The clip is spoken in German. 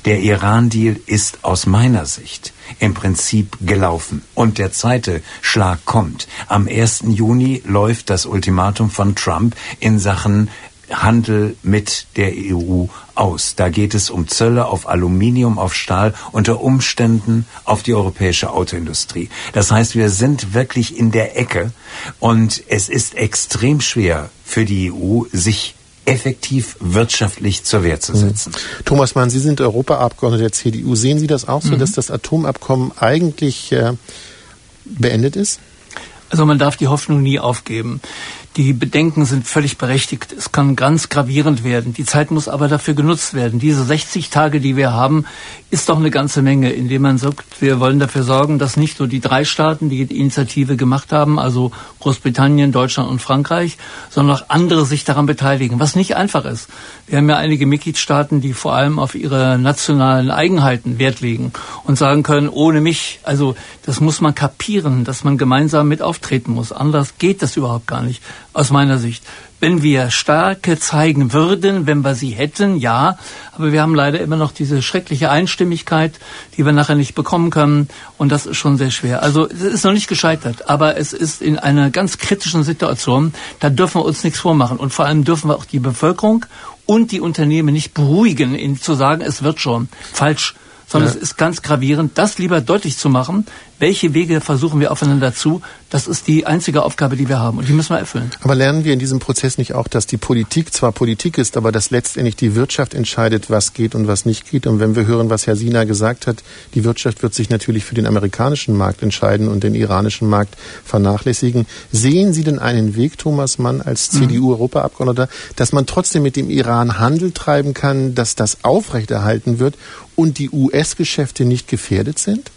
Der Iran-Deal ist aus meiner Sicht im Prinzip gelaufen. Und der zweite Schlag kommt. Am 1. Juni läuft das Ultimatum von Trump in Sachen Handel mit der EU aus. Da geht es um Zölle auf Aluminium, auf Stahl, unter Umständen auf die europäische Autoindustrie. Das heißt, wir sind wirklich in der Ecke und es ist extrem schwer für die EU, sich effektiv wirtschaftlich zur Wehr zu setzen. Thomas Mann, Sie sind Europaabgeordneter der CDU. Sehen Sie das auch so, dass das Atomabkommen eigentlich beendet ist? Also man darf die Hoffnung nie aufgeben. Die Bedenken sind völlig berechtigt. Es kann ganz gravierend werden. Die Zeit muss aber dafür genutzt werden. Diese 60 Tage, die wir haben, ist doch eine ganze Menge, indem man sagt, wir wollen dafür sorgen, dass nicht nur die 3 Staaten die Initiative gemacht haben, also Großbritannien, Deutschland und Frankreich, sondern auch andere sich daran beteiligen, was nicht einfach ist. Wir haben ja einige Mitgliedstaaten, die vor allem auf ihre nationalen Eigenheiten Wert legen und sagen können, ohne mich, also das muss man kapieren, dass man gemeinsam mit auftreten muss. Anders geht das überhaupt gar nicht. Aus meiner Sicht. Wenn wir Stärke zeigen würden, wenn wir sie hätten, ja, aber wir haben leider immer noch diese schreckliche Einstimmigkeit, die wir nachher nicht bekommen können und das ist schon sehr schwer. Also es ist noch nicht gescheitert, aber es ist in einer ganz kritischen Situation, da dürfen wir uns nichts vormachen und vor allem dürfen wir auch die Bevölkerung und die Unternehmen nicht beruhigen, zu sagen, es wird schon. Falsch. Sondern es ist ganz gravierend, das lieber deutlich zu machen, welche Wege versuchen wir aufeinander zu. Das ist die einzige Aufgabe, die wir haben und die müssen wir erfüllen. Aber lernen wir in diesem Prozess nicht auch, dass die Politik zwar Politik ist, aber dass letztendlich die Wirtschaft entscheidet, was geht und was nicht geht? Und wenn wir hören, was Herr Sina gesagt hat, die Wirtschaft wird sich natürlich für den amerikanischen Markt entscheiden und den iranischen Markt vernachlässigen. Sehen Sie denn einen Weg, Thomas Mann, als CDU-Europaabgeordneter, dass man trotzdem mit dem Iran Handel treiben kann, dass das aufrechterhalten wird und die US-Geschäfte nicht gefährdet sind?